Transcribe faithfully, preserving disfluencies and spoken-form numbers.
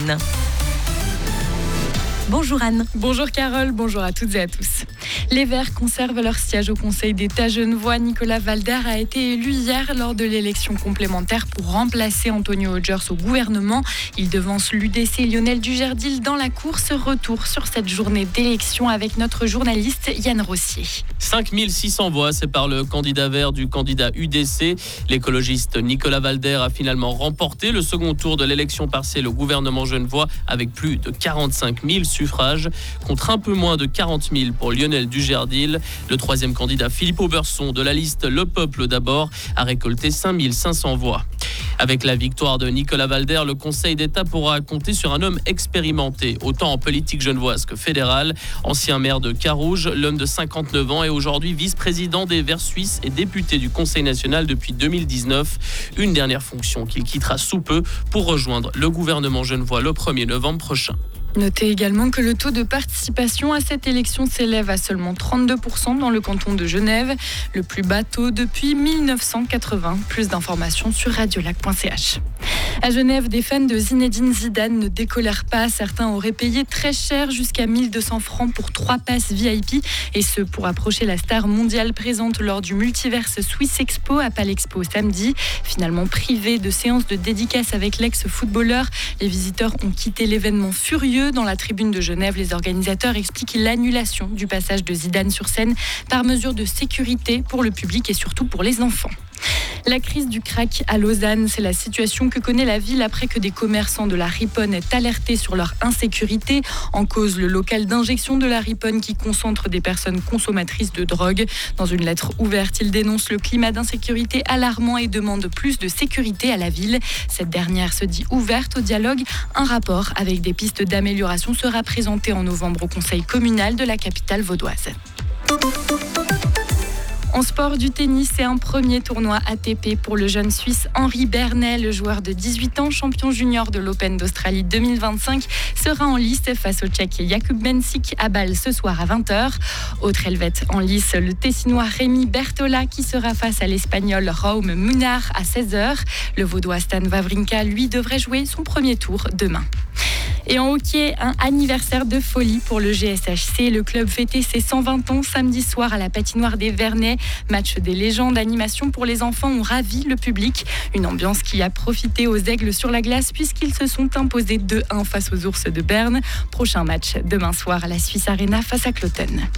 Bonjour Anne. Bonjour Carole, bonjour à toutes et à tous. Les Verts conservent leur siège au Conseil d'État genevois. Nicolas Walder a été élu hier lors de l'élection complémentaire pour remplacer Antonio Hodgers au gouvernement. Il devance l'U D C Lionel Dujardil dans la course. Retour sur cette journée d'élection avec notre journaliste Yann Rossier. cinq mille six cents voix séparent le candidat vert du candidat U D C. L'écologiste Nicolas Walder a finalement remporté le second tour de l'élection partielle au gouvernement genevois avec plus de quarante-cinq mille suffrages contre un peu moins de quarante mille pour Lionel Dujardil. Le troisième candidat Philippe Auberson de la liste Le Peuple d'abord a récolté cinq mille cinq cents voix. Avec la victoire de Nicolas Walder, le Conseil d'État pourra compter sur un homme expérimenté, autant en politique genevoise que fédérale. Ancien maire de Carouge, l'homme de cinquante-neuf ans est aujourd'hui vice-président des Verts suisses et député du Conseil national depuis deux mille dix-neuf. Une dernière fonction qu'il quittera sous peu pour rejoindre le gouvernement genevois le premier novembre prochain. Notez également que le taux de participation à cette élection s'élève à seulement trente-deux pour cent dans le canton de Genève, le plus bas taux depuis mille neuf cent quatre-vingts. Plus d'informations sur radiolac point c h. À Genève, des fans de Zinedine Zidane ne décolèrent pas. Certains auraient payé très cher, jusqu'à mille deux cents francs pour trois passes V I P, et ce pour approcher la star mondiale présente lors du Multiverse Swiss Expo à Palexpo samedi. Finalement privés de séance de dédicace avec l'ex-footballeur, les visiteurs ont quitté l'événement furieux. Dans la tribune de Genève, les organisateurs expliquent l'annulation du passage de Zidane sur scène par mesure de sécurité pour le public et surtout pour les enfants. La crise du crack à Lausanne, c'est la situation que connaît la ville après que des commerçants de la Riponne aient alerté sur leur insécurité. En cause, le local d'injection de la Riponne qui concentre des personnes consommatrices de drogue. Dans une lettre ouverte, ils dénoncent le climat d'insécurité alarmant et demandent plus de sécurité à la ville. Cette dernière se dit ouverte au dialogue. Un rapport avec des pistes d'amélioration sera présenté en novembre au conseil communal de la capitale vaudoise. En sport, du tennis, c'est un premier tournoi A T P pour le jeune Suisse Henri Bernet. Le joueur de dix-huit ans, champion junior de l'Open d'Australie deux mille vingt-cinq, sera en lice face au Tchèque Jakub Mensik à Bâle ce soir à vingt heures. Autre helvète en lice, le Tessinois Rémi Bertola qui sera face à l'Espagnol Raúm Munar à seize heures. Le Vaudois Stan Wawrinka, lui, devrait jouer son premier tour demain. Et en hockey, un anniversaire de folie pour le G S H C. Le club fêtait ses cent vingt ans samedi soir à la patinoire des Vernets. Match des légendes, animation pour les enfants ont ravi le public. Une ambiance qui a profité aux Aigles sur la glace puisqu'ils se sont imposés deux un face aux Ours de Berne. Prochain match demain soir à la Suisse Arena face à Cloton.